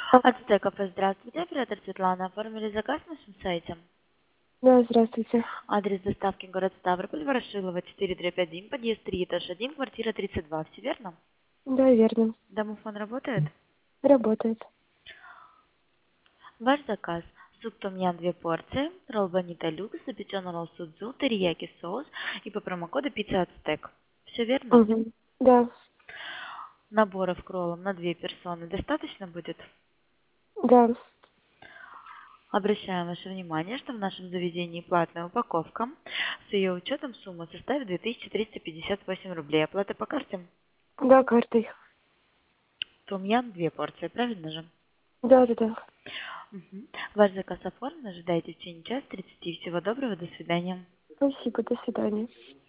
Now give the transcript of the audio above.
Ацтек кафе, здравствуйте, оператор Светлана. Оформили заказ на нашем сайте. Да, здравствуйте. Адрес доставки город Ставрополь, Ворошилова, 4/1, подъезд 3, этаж 1, квартира 32. Все верно? Да, верно. Домофон работает? Работает. Ваш заказ. Суп том-ям 2 порции, ролл бонита люкс, запеченный ролл судзу, терияки соус и по промокоду пицца Ацтек. Все верно? Угу. Да, Наборов к роллам на 2 персоны достаточно будет? да. Обращаем ваше внимание, что в нашем заведении платная упаковка. С ее учетом сумма составит 2358 рублей. Оплата по карте. Да, картой. Том-ям 2 порции, правильно же? Да, да, да. Мгм. Ваш заказ оформлен, ожидайте в течение часа 30. Всего доброго, до свидания. Спасибо, до свидания.